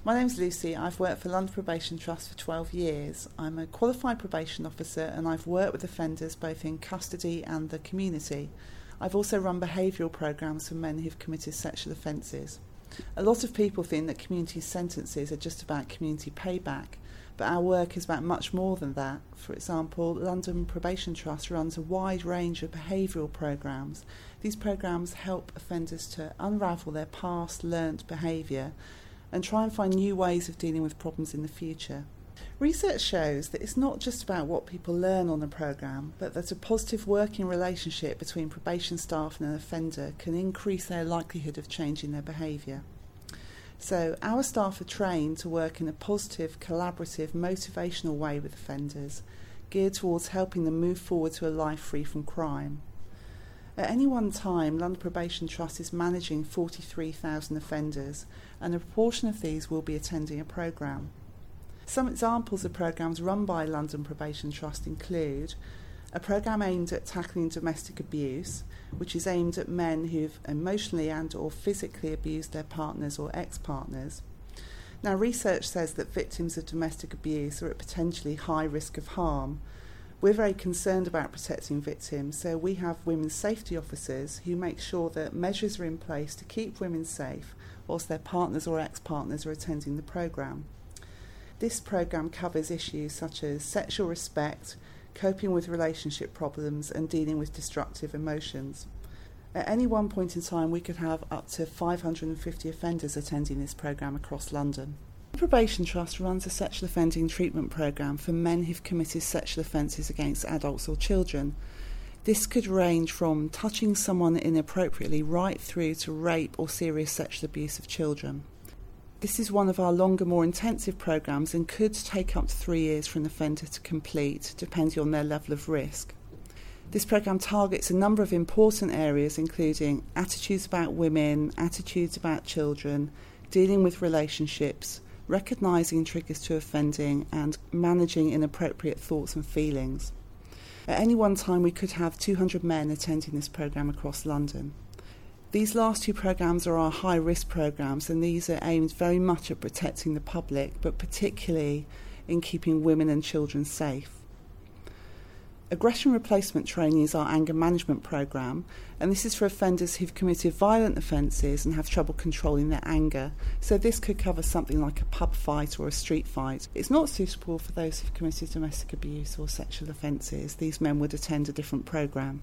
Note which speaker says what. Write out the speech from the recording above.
Speaker 1: My name's Lucy. I've worked for London Probation Trust for 12 years. I'm a qualified probation officer and I've worked with offenders both in custody and the community. I've also run behavioural programmes for men who've committed sexual offences. A lot of people think that community sentences are just about community payback, but our work is about much more than that. For example, London Probation Trust runs a wide range of behavioural programmes. These programmes help offenders to unravel their past learnt behaviour and try and find new ways of dealing with problems in the future. Research shows that it's not just about what people learn on a programme, but that a positive working relationship between probation staff and an offender can increase their likelihood of changing their behaviour. So our staff are trained to work in a positive, collaborative, motivational way with offenders, geared towards helping them move forward to a life free from crime. At any one time, London Probation Trust is managing 43,000 offenders, and a proportion of these will be attending a programme. Some examples of programmes run by London Probation Trust include a programme aimed at tackling domestic abuse, which is aimed at men who've emotionally and or physically abused their partners or ex-partners. Now, research says that victims of domestic abuse are at potentially high risk of harm. We're very concerned about protecting victims, so we have women's safety officers who make sure that measures are in place to keep women safe whilst their partners or ex-partners are attending the programme. This programme covers issues such as sexual respect, coping with relationship problems and dealing with destructive emotions. At any one point in time, we could have up to 550 offenders attending this programme across London. The Probation Trust runs a sexual offending treatment programme for men who've committed sexual offences against adults or children. This could range from touching someone inappropriately right through to rape or serious sexual abuse of children. This is one of our longer, more intensive programmes and could take up to 3 years for an offender to complete, depending on their level of risk. This programme targets a number of important areas, including attitudes about women, attitudes about children, dealing with relationships, recognising triggers to offending, and managing inappropriate thoughts and feelings. At any one time, we could have 200 men attending this programme across London. These last two programmes are our high-risk programmes, and these are aimed very much at protecting the public, but particularly in keeping women and children safe. Aggression replacement training is our anger management programme, and this is for offenders who've committed violent offences and have trouble controlling their anger. So this could cover something like a pub fight or a street fight. It's not suitable for those who've committed domestic abuse or sexual offences. These men would attend a different programme.